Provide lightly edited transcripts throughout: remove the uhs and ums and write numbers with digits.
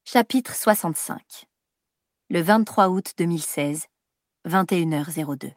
Chapitre 65. Le 23 août 2016, 21h02.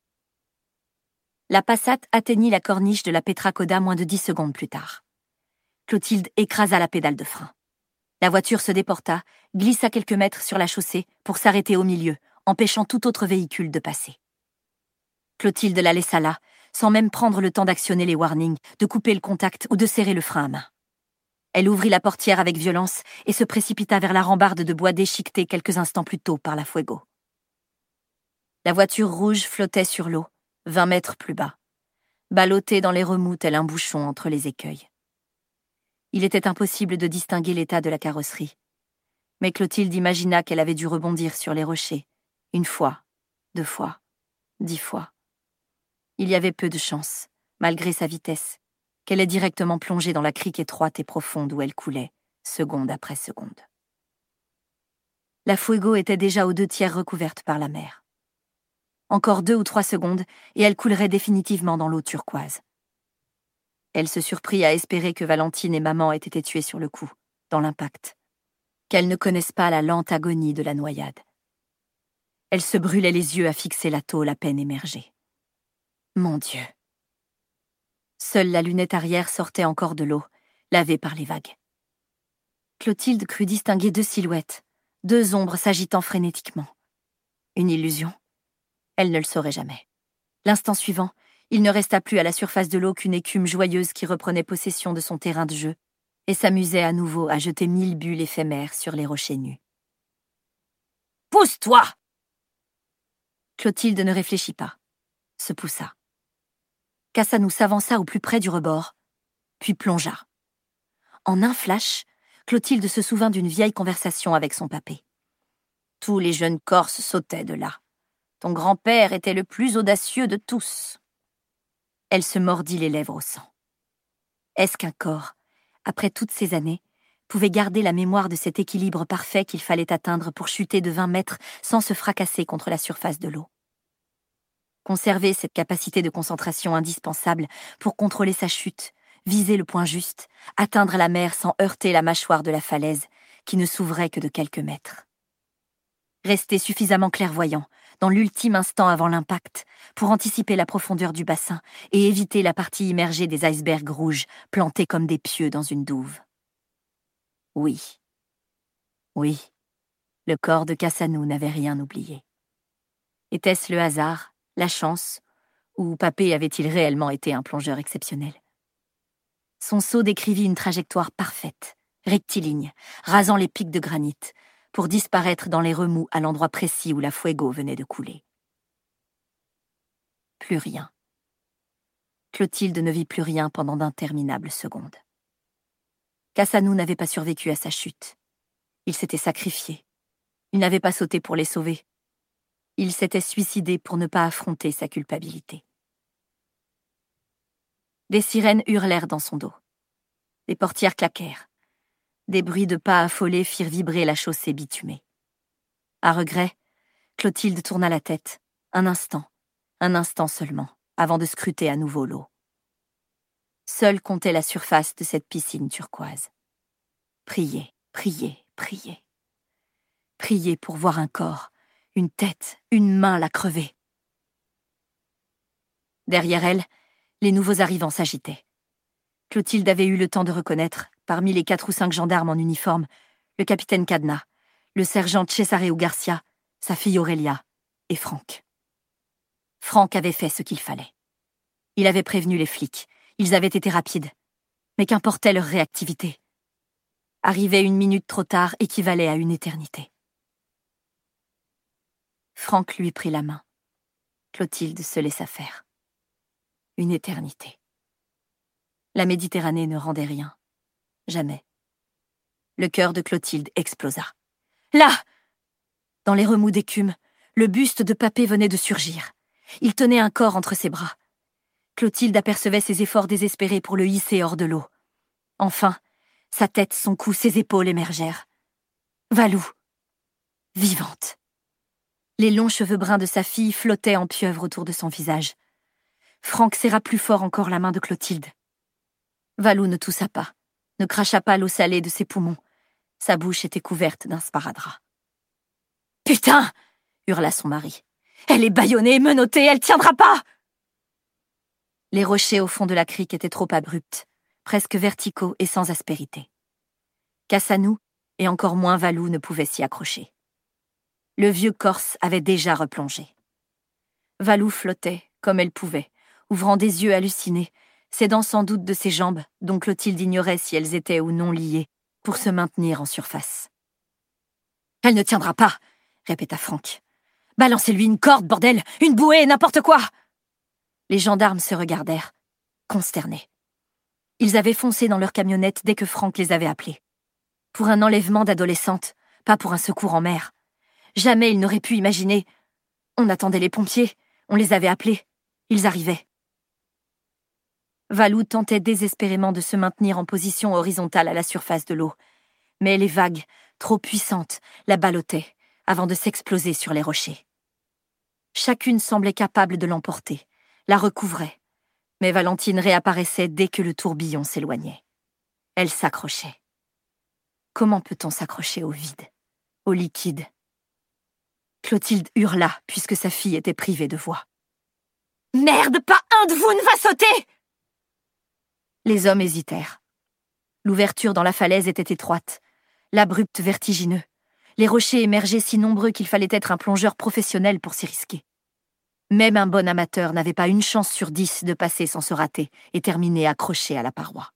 La Passat atteignit la corniche de la Petra Coda moins de 10 secondes plus tard. Clotilde écrasa la pédale de frein. La voiture se déporta, glissa quelques mètres sur la chaussée pour s'arrêter au milieu, empêchant tout autre véhicule de passer. Clotilde la laissa là, sans même prendre le temps d'actionner les warnings, de couper le contact ou de serrer le frein à main. Elle ouvrit la portière avec violence et se précipita vers la rambarde de bois déchiquetée quelques instants plus tôt par la Fuego. La voiture rouge flottait sur l'eau, 20 mètres plus bas, ballottée dans les remous tel un bouchon entre les écueils. Il était impossible de distinguer l'état de la carrosserie. Mais Clotilde imagina qu'elle avait dû rebondir sur les rochers, 1 fois, 2 fois, 10 fois. Il y avait peu de chance, malgré sa vitesse, qu'elle ait directement plongé dans la crique étroite et profonde où elle coulait, seconde après seconde. La Fuego était déjà aux 2/3 recouverte par la mer. Encore 2 ou 3 secondes, et elle coulerait définitivement dans l'eau turquoise. Elle se surprit à espérer que Valentine et maman aient été tuées sur le coup, dans l'impact, qu'elles ne connaissent pas la lente agonie de la noyade. Elle se brûlait les yeux à fixer la tôle à peine émergée. Mon Dieu! Seule la lunette arrière sortait encore de l'eau, lavée par les vagues. Clotilde crut distinguer 2 silhouettes, 2 ombres s'agitant frénétiquement. Une illusion? Elle ne le saurait jamais. L'instant suivant, il ne resta plus à la surface de l'eau qu'une écume joyeuse qui reprenait possession de son terrain de jeu et s'amusait à nouveau à jeter 1000 bulles éphémères sur les rochers nus. « Pousse-toi !» Clotilde ne réfléchit pas, se poussa. Cassanou s'avança au plus près du rebord, puis plongea. En un flash, Clotilde se souvint d'une vieille conversation avec son papé. Tous les jeunes Corses sautaient de là. Ton grand-père était le plus audacieux de tous. Elle se mordit les lèvres au sang. Est-ce qu'un corps, après toutes ces années, pouvait garder la mémoire de cet équilibre parfait qu'il fallait atteindre pour chuter de 20 mètres sans se fracasser contre la surface de l'eau? Conserver cette capacité de concentration indispensable pour contrôler sa chute, viser le point juste, atteindre la mer sans heurter la mâchoire de la falaise, qui ne s'ouvrait que de quelques mètres. Rester suffisamment clairvoyant, dans l'ultime instant avant l'impact, pour anticiper la profondeur du bassin et éviter la partie immergée des icebergs rouges, plantés comme des pieux dans une douve. Oui, le corps de Cassanou n'avait rien oublié. Était-ce le hasard, la chance, ou papé avait-il réellement été un plongeur exceptionnel? Son saut décrivit une trajectoire parfaite, rectiligne, rasant les pics de granit, pour disparaître dans les remous à l'endroit précis où la Fuego venait de couler. Plus rien. Clotilde ne vit plus rien pendant d'interminables secondes. Cassanou n'avait pas survécu à sa chute. Il s'était sacrifié. Il n'avait pas sauté pour les sauver. Il s'était suicidé pour ne pas affronter sa culpabilité. Des sirènes hurlèrent dans son dos. Des portières claquèrent. Des bruits de pas affolés firent vibrer la chaussée bitumée. À regret, Clotilde tourna la tête, un instant seulement, avant de scruter à nouveau l'eau. Seule comptait la surface de cette piscine turquoise. Prier, prier, prier. Prier pour voir un corps, une tête, une main la crever. Derrière elle, les nouveaux arrivants s'agitaient. Clotilde avait eu le temps de reconnaître, parmi les 4 ou 5 gendarmes en uniforme, le capitaine Cadena, le sergent Cesareo Garcia, sa fille Aurélia et Franck. Franck avait fait ce qu'il fallait. Il avait prévenu les flics. Ils avaient été rapides. Mais qu'importait leur réactivité? Arriver 1 minute trop tard équivalait à une éternité. Franck lui prit la main. Clotilde se laissa faire. Une éternité. La Méditerranée ne rendait rien. Jamais. Le cœur de Clotilde explosa. Là! Dans les remous d'écume, le buste de papé venait de surgir. Il tenait un corps entre ses bras. Clotilde apercevait ses efforts désespérés pour le hisser hors de l'eau. Enfin, sa tête, son cou, ses épaules émergèrent. Valou. Vivante. Les longs cheveux bruns de sa fille flottaient en pieuvre autour de son visage. Franck serra plus fort encore la main de Clotilde. Valou ne toussa pas, ne cracha pas l'eau salée de ses poumons, Sa bouche était couverte d'un sparadrap. « Putain !» hurla son mari. « Elle est bâillonnée, menottée, elle tiendra pas !» Les rochers au fond de la crique étaient trop abrupts, presque verticaux et sans aspérité. Kassanou, et encore moins Valou, ne pouvaient s'y accrocher. Le vieux Corse avait déjà replongé. Valou flottait, comme elle pouvait, ouvrant des yeux hallucinés, s'aidant sans doute de ses jambes, dont Clotilde ignorait si elles étaient ou non liées, pour se maintenir en surface. « Elle ne tiendra pas !» répéta Franck. « Balancez-lui une corde, bordel, une bouée, n'importe quoi !» Les gendarmes se regardèrent, consternés. Ils avaient foncé dans leur camionnette dès que Franck les avait appelés. Pour un enlèvement d'adolescente, pas pour un secours en mer. Jamais ils n'auraient pu imaginer. On attendait les pompiers, on les avait appelés. Ils arrivaient. Valou tentait désespérément de se maintenir en position horizontale à la surface de l'eau. Mais les vagues, trop puissantes, la ballottaient, avant de s'exploser sur les rochers. Chacune semblait capable de l'emporter, la recouvrait. Mais Valentine réapparaissait dès que le tourbillon s'éloignait. Elle s'accrochait. Comment peut-on s'accrocher au vide, au liquide ? Clotilde hurla, puisque sa fille était privée de voix. « Merde, pas un de vous ne va sauter !» Les hommes hésitèrent. L'ouverture dans la falaise était étroite, l'abrupt vertigineux. Les rochers émergeaient si nombreux qu'il fallait être un plongeur professionnel pour s'y risquer. Même un bon amateur n'avait pas une chance sur 10 de passer sans se rater et terminer accroché à la paroi.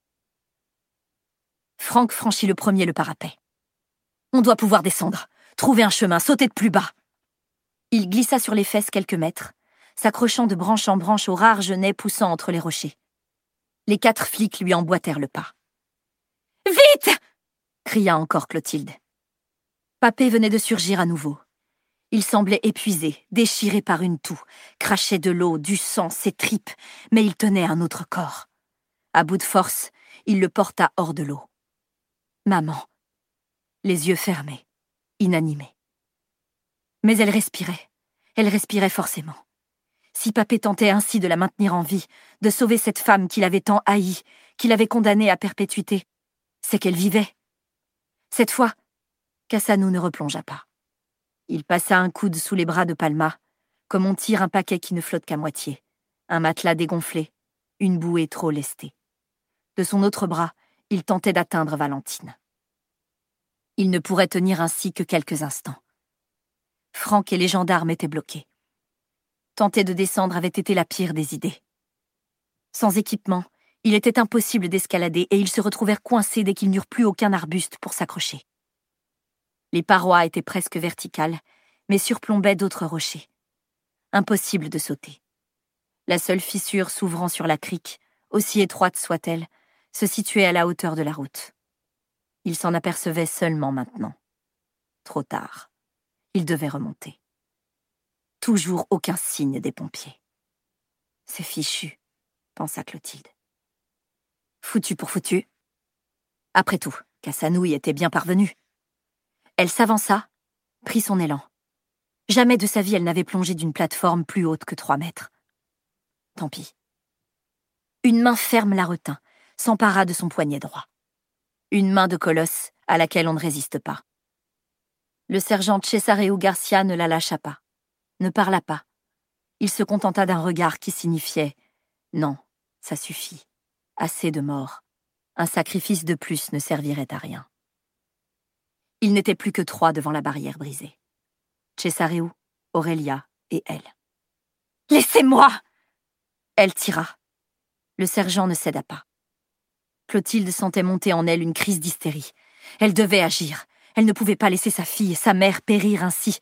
Franck franchit le premier le parapet. « On doit pouvoir descendre, trouver un chemin, sauter de plus bas. » Il glissa sur les fesses quelques mètres, s'accrochant de branche en branche aux rares genêts poussant entre les rochers. Les 4 flics lui emboîtèrent le pas. « Vite !» cria encore Clotilde. Papé venait de surgir à nouveau. Il semblait épuisé, déchiré par une toux, crachait de l'eau, du sang, ses tripes, mais il tenait un autre corps. À bout de force, il le porta hors de l'eau. Maman, les yeux fermés, inanimée. Mais elle respirait forcément. Si Papé tentait ainsi de la maintenir en vie, de sauver cette femme qu'il avait tant haïe, qu'il avait condamnée à perpétuité, c'est qu'elle vivait. Cette fois, Kassanou ne replongea pas. Il passa un coude sous les bras de Palma, comme on tire un paquet qui ne flotte qu'à moitié, un matelas dégonflé, une bouée trop lestée. De son autre bras, il tentait d'atteindre Valentine. Il ne pourrait tenir ainsi que quelques instants. Franck et les gendarmes étaient bloqués. Tenter de descendre avait été la pire des idées. Sans équipement, il était impossible d'escalader et ils se retrouvèrent coincés dès qu'ils n'eurent plus aucun arbuste pour s'accrocher. Les parois étaient presque verticales, mais surplombaient d'autres rochers. Impossible de sauter. La seule fissure s'ouvrant sur la crique, aussi étroite soit-elle, se situait à la hauteur de la route. Il s'en apercevait seulement maintenant. Trop tard. Il devait remonter. Toujours aucun signe des pompiers. C'est fichu, pensa Clotilde. Foutu pour foutu. Après tout, Kassanou y était bien parvenue. Elle s'avança, prit son élan. Jamais de sa vie elle n'avait plongé d'une plateforme plus haute que 3 mètres. Tant pis. Une main ferme la retint, s'empara de son poignet droit. Une main de colosse à laquelle on ne résiste pas. Le sergent Cesareu Garcia ne la lâcha pas, ne parla pas. Il se contenta d'un regard qui signifiait « Non, ça suffit, assez de morts. Un sacrifice de plus ne servirait à rien. » Il n'était plus que 3 devant la barrière brisée. Cesareu, Aurélia et elle. « Laissez-moi !» Elle tira. Le sergent ne céda pas. Clotilde sentait monter en elle une crise d'hystérie. Elle devait agir. Elle ne pouvait pas laisser sa fille et sa mère périr ainsi.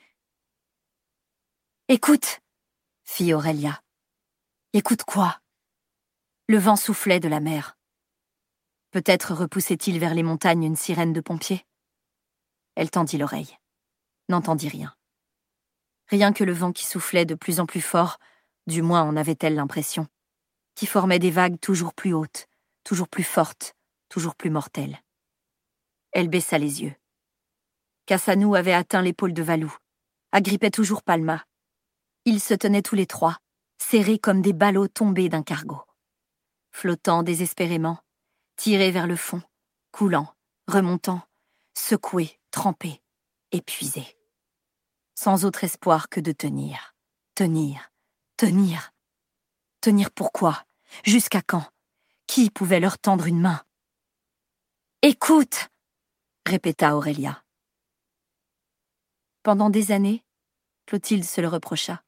« Écoute !» fit Aurélia. « Écoute quoi ?» Le vent soufflait de la mer. Peut-être repoussait-il vers les montagnes une sirène de pompiers. Elle tendit l'oreille. N'entendit rien. Rien que le vent qui soufflait de plus en plus fort, du moins en avait-elle l'impression, qui formait des vagues toujours plus hautes, toujours plus fortes, toujours plus mortelles. Elle baissa les yeux. Kassanou avait atteint l'épaule de Valou, agrippait toujours Palma. Ils se tenaient tous les 3, serrés comme des ballots tombés d'un cargo. Flottant désespérément, tirés vers le fond, coulant, remontant, secoué, trempé, épuisé. Sans autre espoir que de tenir. Tenir. Tenir. Tenir pourquoi? Jusqu'à quand? Qui pouvait leur tendre une main? « Écoute !» répéta Aurélia. Pendant des années, Clotilde se le reprocha.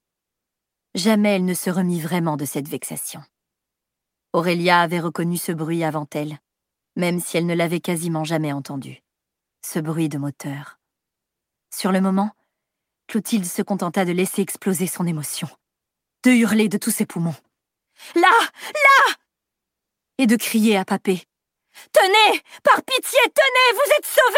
Jamais elle ne se remit vraiment de cette vexation. Aurélia avait reconnu ce bruit avant elle, même si elle ne l'avait quasiment jamais entendu. Ce bruit de moteur. Sur le moment, Clotilde se contenta de laisser exploser son émotion, de hurler de tous ses poumons. « Là! Là !» et de crier à Papé. « Tenez! Par pitié, tenez! Vous êtes sauvés !»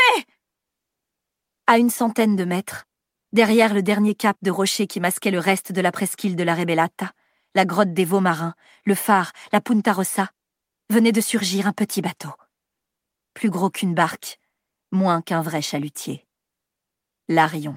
À une centaine de mètres, derrière le dernier cap de rocher qui masquait le reste de la presqu'île de la Rebellata, la grotte des veaux marins, le phare, la Punta Rossa, venait de surgir un petit bateau. Plus gros qu'une barque, moins qu'un vrai chalutier. L'Arion.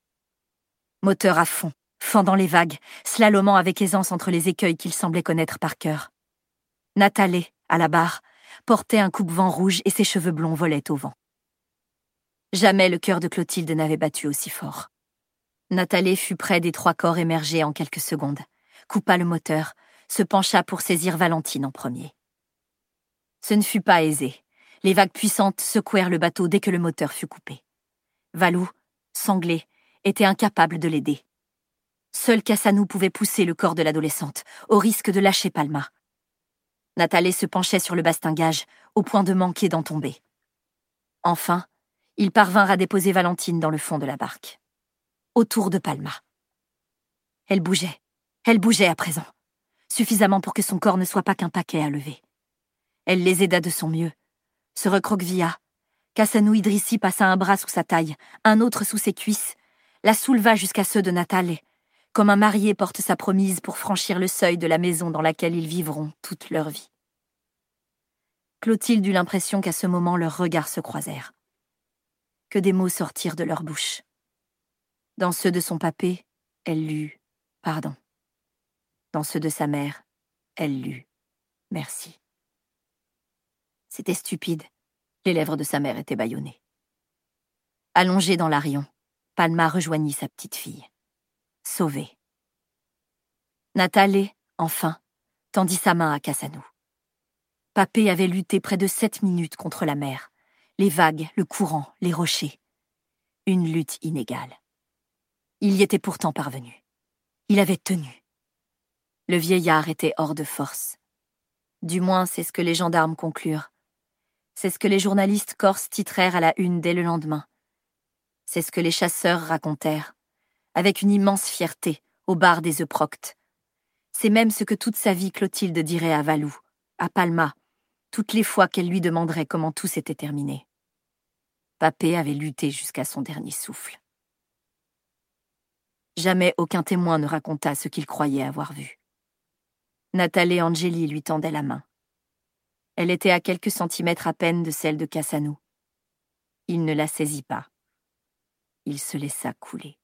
Moteur à fond, fendant les vagues, slalomant avec aisance entre les écueils qu'il semblait connaître par cœur. Nathalie, à la barre, portait un coupe-vent rouge et ses cheveux blonds volaient au vent. Jamais le cœur de Clotilde n'avait battu aussi fort. Nathalie fut près des 3 corps émergés en quelques secondes, coupa le moteur, se pencha pour saisir Valentine en premier. Ce ne fut pas aisé. Les vagues puissantes secouèrent le bateau dès que le moteur fut coupé. Valou, sanglé, était incapable de l'aider. Seul Cassanou pouvait pousser le corps de l'adolescente, au risque de lâcher Palma. Nathalie se penchait sur le bastingage, au point de manquer d'en tomber. Enfin, ils parvinrent à déposer Valentine dans le fond de la barque. Autour de Palma. Elle bougeait à présent, suffisamment pour que son corps ne soit pas qu'un paquet à lever. Elle les aida de son mieux, se recroquevilla. Cassanou Idrissi passa un bras sous sa taille, un autre sous ses cuisses, la souleva jusqu'à ceux de Nathalie, comme un marié porte sa promise pour franchir le seuil de la maison dans laquelle ils vivront toute leur vie. Clotilde eut l'impression qu'à ce moment leurs regards se croisèrent, que des mots sortirent de leur bouche. Dans ceux de son papé, elle lut « pardon ». Dans ceux de sa mère, elle lut « merci ». C'était stupide, les lèvres de sa mère étaient bâillonnées. Allongée dans l'Arion, Palma rejoignit sa petite fille. Sauvée. Nathalie, enfin, tendit sa main à Cassanou. Papé avait lutté près de 7 minutes contre la mer, les vagues, le courant, les rochers. Une lutte inégale. Il y était pourtant parvenu. Il avait tenu. Le vieillard était hors de force. Du moins, c'est ce que les gendarmes conclurent. C'est ce que les journalistes corses titrèrent à la une dès le lendemain. C'est ce que les chasseurs racontèrent, avec une immense fierté, au bar des Euproctes. C'est même ce que toute sa vie Clotilde dirait à Valou, à Palma, toutes les fois qu'elle lui demanderait comment tout s'était terminé. Papé avait lutté jusqu'à son dernier souffle. Jamais aucun témoin ne raconta ce qu'il croyait avoir vu. Nathalie Angeli lui tendait la main. Elle était à quelques centimètres à peine de celle de Cassanou. Il ne la saisit pas. Il se laissa couler.